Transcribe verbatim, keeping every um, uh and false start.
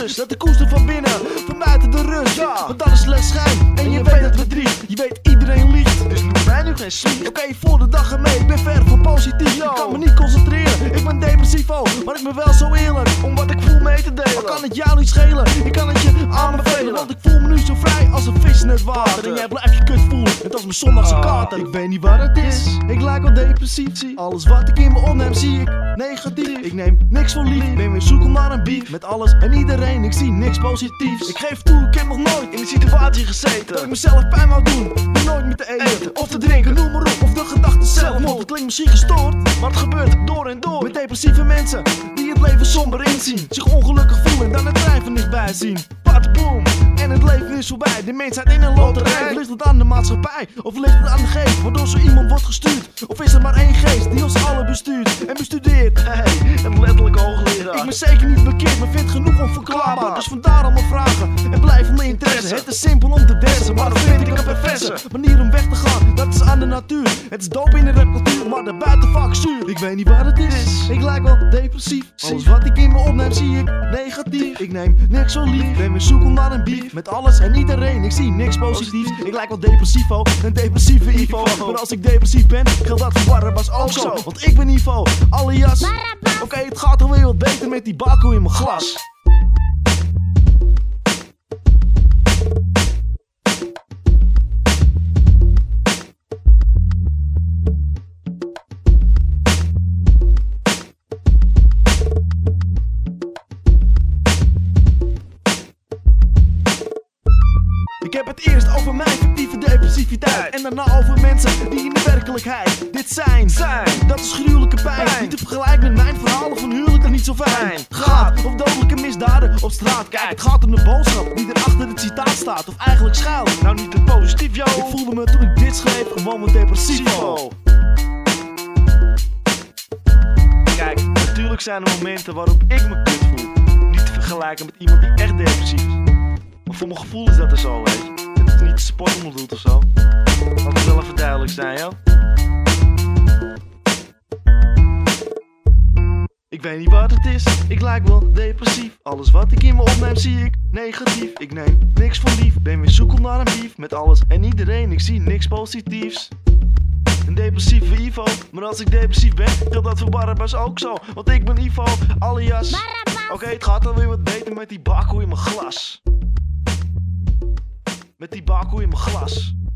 rust, dat de koester van binnen, van buiten de rust. Ja, want dat is slechts schijn, en je weet dat we drie. Je weet iedereen liegt, dus noem mij nu geen slieg. Oké, voor de dag ermee, ik ben ver van positief. Ik kan me niet concentreren, ik ben depressief oh, maar ik ben wel zo eerlijk om wat ik voel mee te delen. Maar kan het jou niet schelen, ik kan het je aanbevelen, want ik voel me nu zo vrij als een vis in het water. En jij blijft je kut voelen, net als mijn zondagse kater. Ik weet niet wat het is, ik lijk wel depressief. Alles wat ik in me opneem zie ik negatief. Ik neem niks voor lief, ben weer zoeken naar een beef met alles en iedereen, ik zie niks positiefs. Ik geef toe, ik heb nog nooit in die situatie gezeten dat ik mezelf pijn wou doen, maar nooit meer te eten of te drinken, noem maar op. Of de gedachte zelfmoord, het klinkt misschien gestoord, maar het gebeurt door en door met depressieve mensen die het leven somber inzien, zich ongelukkig voelen en dan het drijven niet bij zien. Boom, en het leven is voorbij. De mensheid in een loterij. Ligt het aan de maatschappij of ligt het aan de geest waardoor zo iemand wordt gestuurd? Of is er maar één geest die ons allen bestuurt en bestudeert? Hey, een letterlijke hoogleraar. Ik ben zeker niet bekeerd, maar vind genoeg onverklaarbaar. Dus vandaar al mijn vragen en blijf mijn interesse. Het is simpel om te dansen, maar dat vind ik een perverse manier om weg te gaan. Dat is aan de natuur. Het is dope in de rapcultuur, maar daarbuiten vaak zuur. Ik weet niet wat het is, ik lijk wel depressief. Alles wat ik in me opneem zie ik negatief. Ik neem niks zo lief, ben weer zoeken naar een beef met alles en iedereen, ik zie niks positiefs. Ik lijk wel depressief oh, een depressieve Ivo. Maar als ik depressief ben, geldt dat voor Barabbas ook zo. Want ik ben Ivo, alias Oké, okay, het gaat alweer wat beter met die bako in mijn glas. Ik heb het eerst over mijn fictieve depressiviteit en daarna over mensen die in de werkelijkheid dit zijn. zijn. Dat is gruwelijke pijn, pijn. Niet te vergelijken met mijn verhalen van huwelijk dat niet zo fijn gaat. Of dodelijke misdaden op straat. Kijk, het gaat om de boodschap die er achter het citaat staat. Of eigenlijk schuilt. Nou niet te positief, yo. Ik voelde me toen ik dit schreef gewoon wat depressief. Oh. Kijk, natuurlijk zijn er momenten waarop ik me kut voel. Niet te vergelijken met iemand die echt depressief is. Maar voor mijn gevoel is dat er zo, weet je. Het is niet te sporten bedoeld of zo. Laat het wel even duidelijk zijn, joh. Ik weet niet wat het is, ik lijk wel depressief. Alles wat ik in me opneem zie ik negatief. Ik neem niks voor lief, ben weer zoekend naar een beef met alles en iedereen, ik zie niks positiefs. Een depressieve Ivo, maar als ik depressief ben, geldt dat voor Barabbas ook zo. Want ik ben Ivo, alias Oké, okay, het gaat alweer wat beter met die bako in mijn glas. Met die bako in mijn glas.